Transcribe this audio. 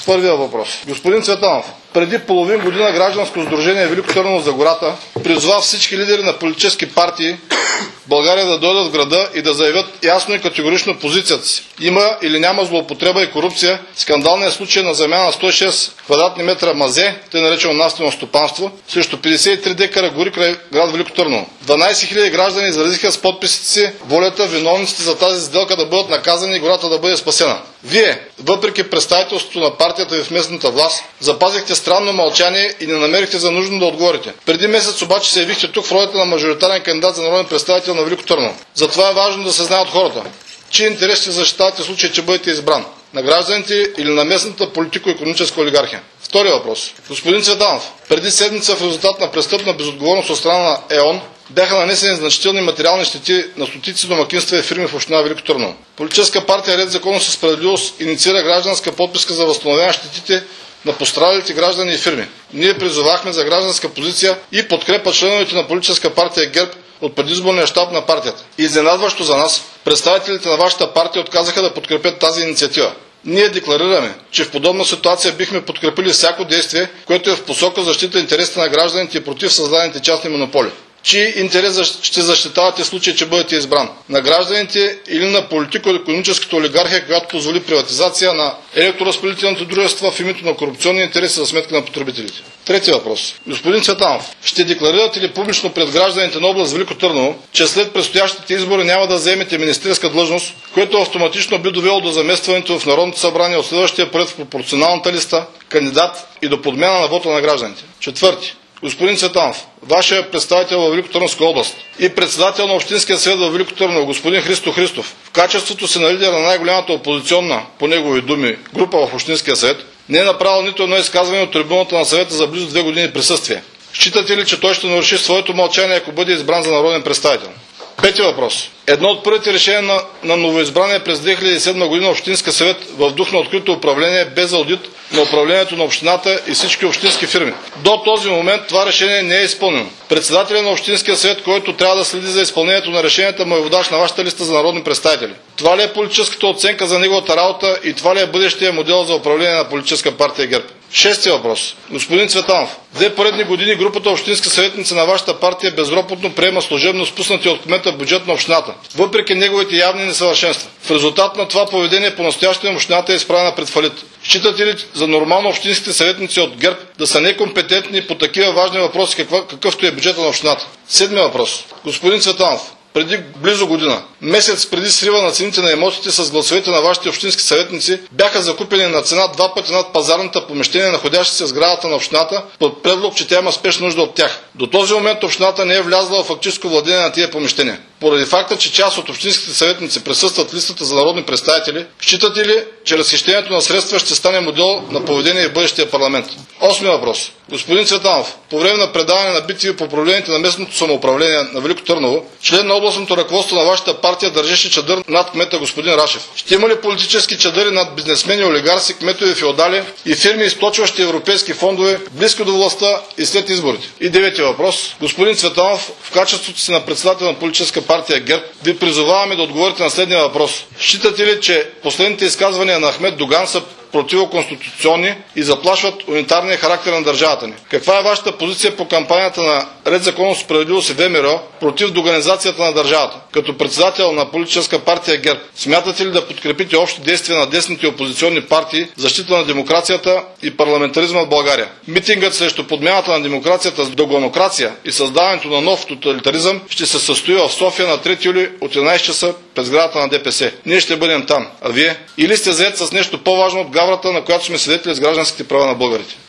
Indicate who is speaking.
Speaker 1: първия въпрос. Господин Цветанов, преди половин година гражданско сдружение Велико Търново за гората призова всички лидери на политически партии в България да дойдат в града и да заявят ясно и категорично позицията си. Има или няма злоупотреба и корупция, скандалният случай на замяна на 106 квадратни метра мазе, тъй наречено наследно стопанство, срещу 53 декара гори край град Велико Търново. 12 000 граждани изразиха с подписите си волята виновниците за тази сделка да бъдат наказани и гората да бъде спасена. Вие, въпреки представителството на партията ви в местната власт, запазихте странно мълчание и не намерихте за нужно да отговорите. Преди месец обаче се явихте тук в ролята на мажоритарен кандидат за народен представител на Велико Търново. Затова е важно да се знае от хората. Чии интерес ще защитавате в случай, че бъдете избран? На гражданите или на местната политико-икономическа олигархия? Втори въпрос. Господин Цветанов, преди седмица в резултат на престъпна безотговорност от страна на ЕОН бяха нанесени значителни материални щети на стотици домакинства и фирми в община Велико Търново. Политическа партия Ред, законност и справедливост инициира гражданска подписка за възстановяване на щетите на пострадалите граждани и фирми. Ние призовахме за гражданска позиция и подкрепа членовете на политическа партия ГЕРБ от предизборния щаб на партията. Изненадващо за нас, представителите на вашата партия отказаха да подкрепят тази инициатива. Ние декларираме, че в подобна ситуация бихме подкрепили всяко действие, което е в посока защита интересите на гражданите и против създадените частни монополи. Чий интерес ще защитавате в случай, че бъдете избран? На гражданите или на политико-икономическата олигархия, която позволи приватизация на електроразпределителните дружества в името на корупционни интереси за сметка на потребителите? Трети въпрос. Господин Цветанов, ще декларирате ли публично пред гражданите на област Велико Търново, че след предстоящите избори няма да заемете министерска длъжност, което автоматично би довело до заместването в Народното събрание от следващия поред в пропорционалната листа кандидат и до подмяна на вота на гражданите? Четвърти. Господин Цветанов, вашия представител във Великотърновска област и председател на Общинския съвет във Велико Търново, господин Христо Христов, в качеството си на лидер на най-голямата опозиционна, по негови думи, група в Общинския съвет, не е направил нито едно изказване от трибуната на съвета за близо 2 години присъствие. Считате ли, че той ще наруши своето мълчание, ако бъде избран за народен представител? Пети въпрос. Едно от първите решения на новоизбрания през 2007 година Общинска съвет в дух на открито управление без аудит на управлението на общината и всички общински фирми. До този момент това решение не е изпълнено. Председателят на Общинския съвет, който трябва да следи за изпълнението на решенията, му е водач на вашата листа за народни представители. Това ли е политическата оценка за неговата работа и това ли е бъдещия модел за управление на политическа партия ГЕРБ? Шести въпрос. Господин Цветанов, 2 поредни години групата общински съветници на вашата партия безропотно приема служебно спуснати от кмета бюджет на общината, въпреки неговите явни несъвършенства. В резултат на това поведение по-настоящем общината е изправена пред фалит. Считате ли за нормално общинските съветници от ГЕРБ да са некомпетентни по такива важни въпроси, какъвто е бюджета на общината? Седми въпрос. Господин Цветанов, преди близо година, месец преди срива на цените на имотите с гласовете на вашите общински съветници, бяха закупени на цена 2 пъти над пазарната помещения, находящи се в сградата на общината, под предлог, че тя има спешна нужда от тях. До този момент общината не е влязла в фактическо владение на тия помещения. Поради факта, че част от общинските съветници присъстват в листата за народни представители, считате ли, че разхищението на средства ще стане модел на поведение в бъдещия парламент? Осми въпрос. Господин Цветанов, по време на предаване на BTV по проблемите на местното самоуправление на Велико Търново, член на областното ръководство на вашата партия държеше чадър над кмета господин Рашев. Ще има ли политически чадъри над бизнесмени, олигарси, кметове, феодали и фирми, източващи европейски фондове близко до властта и след изборите? И девети въпрос. Господин Цветанов, в качеството си на председател на политическа партия ГЕРБ, ви призоваваме да отговорите на следния въпрос. Считате ли, че последните изказвания на Ахмед Доган са противоконституционни и заплашват унитарния характер на държавата ни? Каква е вашата позиция по кампанията на Ред, законност, справедливост и ВМРО против доганизацията на държавата? Като председател на политическа партия ГЕРБ, смятате ли да подкрепите общи действия на десните опозиционни партии в защита на демокрацията и парламентаризма в България? Митингът срещу подмяната на демокрацията с догонокрация и създаването на нов тоталитаризъм ще се състои в София на 3 юли от 11 часа през сградата на ДПС. Ние ще бъдем там. А вие? Или сте заед с нещо по-важно от гаврата, на която сме свидетели с гражданските права на българите?